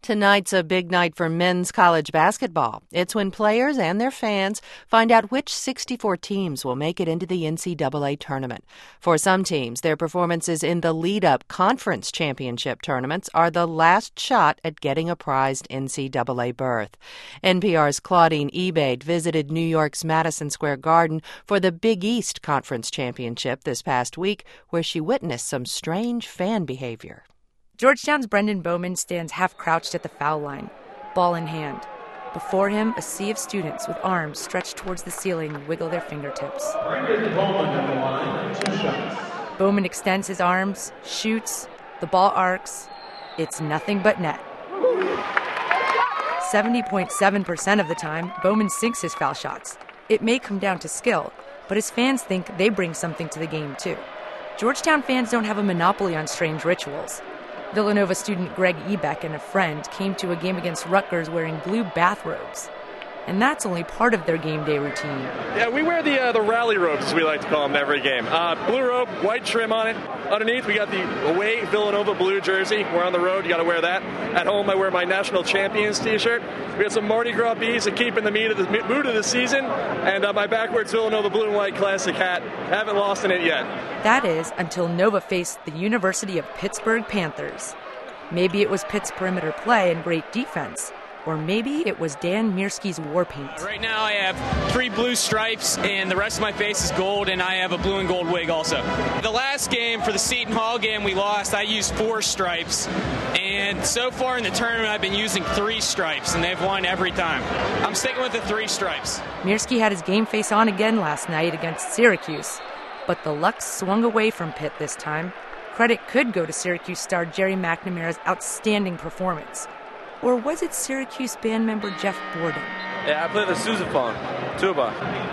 Tonight's a big night for men's college basketball. It's when players and their fans find out which 64 teams will make it into the NCAA tournament. For some teams, their performances in the lead-up conference championship tournaments are the last shot at getting a prized NCAA berth. NPR's Claudine Ebaid visited New York's Madison Square Garden for the Big East Conference Championship this past week, where she witnessed some strange fan behavior. Georgetown's Brendan Bowman stands half-crouched at the foul line, ball in hand. Before him, a sea of students with arms stretched towards the ceiling wiggle their fingertips. Brendan Bowman at the line, 2 shots. Bowman extends his arms, shoots, the ball arcs. It's nothing but net. 70.7% of the time, Bowman sinks his foul shots. It may come down to skill, but his fans think they bring something to the game, too. Georgetown fans don't have a monopoly on strange rituals. Villanova student Greg Ebeck and a friend came to a game against Rutgers wearing blue bathrobes. And that's only part of their game day routine. Yeah, we wear the rally robes, as we like to call them, every game. Blue robe, white trim on it. Underneath, we got the away Villanova blue jersey. We're on the road, you got to wear that. At home, I wear my National Champions t-shirt. We got some Mardi Gras beads to keep in the mood of the season. And my backwards Villanova blue and white classic hat. Haven't lost in it yet. That is until Nova faced the University of Pittsburgh Panthers. Maybe it was Pitt's perimeter play and great defense. Or maybe it was Dan Mirsky's war paint. Right now I have 3 blue stripes and the rest of my face is gold, and I have a blue and gold wig also. The last game, for the Seton Hall game we lost, I used 4 stripes. And so far in the tournament I've been using 3 stripes, and they've won every time. I'm sticking with the 3 stripes. Mirsky had his game face on again last night against Syracuse. But the luck swung away from Pitt this time. Credit could go to Syracuse star Jerry McNamara's outstanding performance. Or was it Syracuse band member Jeff Borden? Yeah, I play the sousaphone, tuba.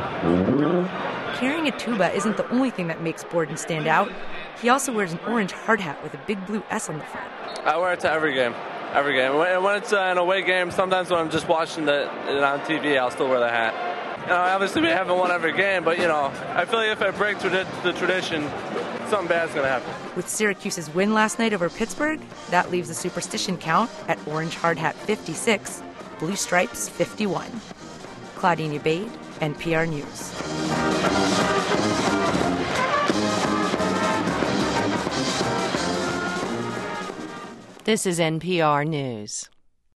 Carrying a tuba isn't the only thing that makes Borden stand out. He also wears an orange hard hat with a big blue S on the front. I wear it to every game. When it's an away game, sometimes when I'm just watching it on TV, I'll still wear the hat. Obviously we haven't won every game, but I feel like if I break the tradition, something bad's going to happen. With Syracuse's win last night over Pittsburgh, that leaves the superstition count at orange hard hat 56, blue stripes 51. Claudine Ebaid, NPR News. This is NPR News.